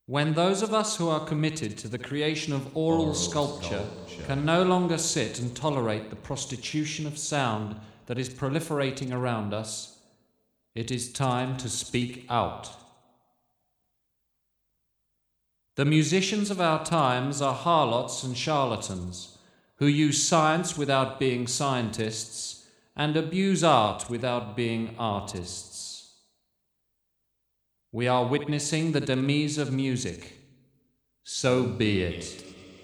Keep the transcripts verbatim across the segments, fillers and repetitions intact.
When those of us who are committed to the creation of oral, Oral sculpture, sculpture. can no longer sit and tolerate the prostitution of sound that is proliferating around us, it is time to speak out. The musicians of our times are harlots and charlatans who use science without being scientists and abuse art without being artists. We are witnessing the demise of music. So be it.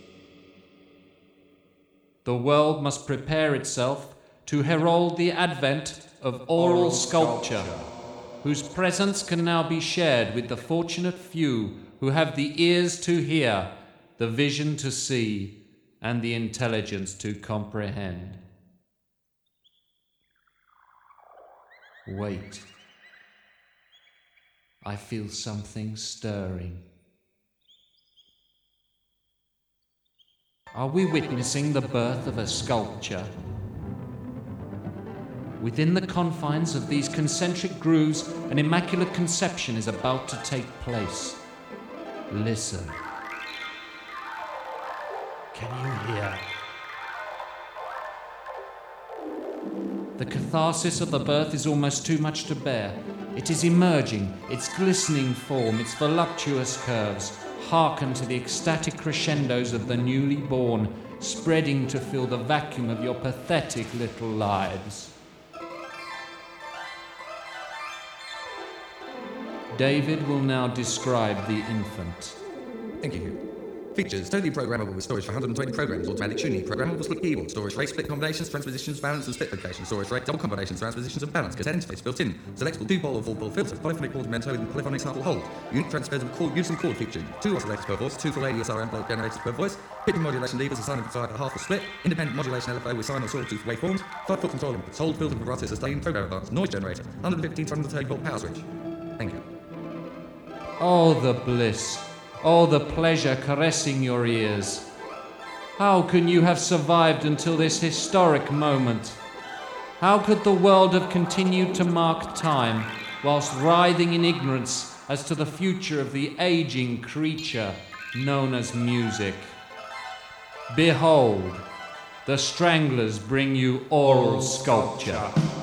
The world must prepare itself to herald the advent of oral, Oral sculpture, sculpture. whose presence can now be shared with the fortunate few who have the ears to hear, the vision to see, and the intelligence to comprehend. Wait. I feel something stirring. Are we witnessing the birth of a sculpture? Within the confines of these concentric grooves, an immaculate conception is about to take place. Listen. Can you hear? The catharsis of the birth is almost too much to bear. It is emerging, its glistening form, its voluptuous curves, hearken to the ecstatic crescendos of the newly born, spreading to fill the vacuum of your pathetic little lives. David will now describe the infant. Thank you. Features: totally programmable with storage for one hundred twenty programs, automatic tuning, programmable split keyboard, storage rate, split combinations, transpositions, balance and split location, storage rate, double combinations, transpositions and balance, cassette interface built in, selectable two-pole or four-pole filter, polyphonic augmento with polyphonic sample hold, unit transfers of chord, unison chord feature, two oscillators per voice, two full A D S R envelope generators per voice, pitch modulation levers assigned to a half or split, independent modulation L F O with sine or sawtooth waveforms, five-foot control inputs, hold, filter, vibrato, sustain, program advance, noise generator, one hundred fifteen to one hundred thirty volt power switch. Thank you. Oh, the bliss! Oh, the pleasure caressing your ears! How can you have survived until this historic moment? How could the world have continued to mark time whilst writhing in ignorance as to the future of the aging creature known as music? Behold, the Stranglers bring you oral sculpture.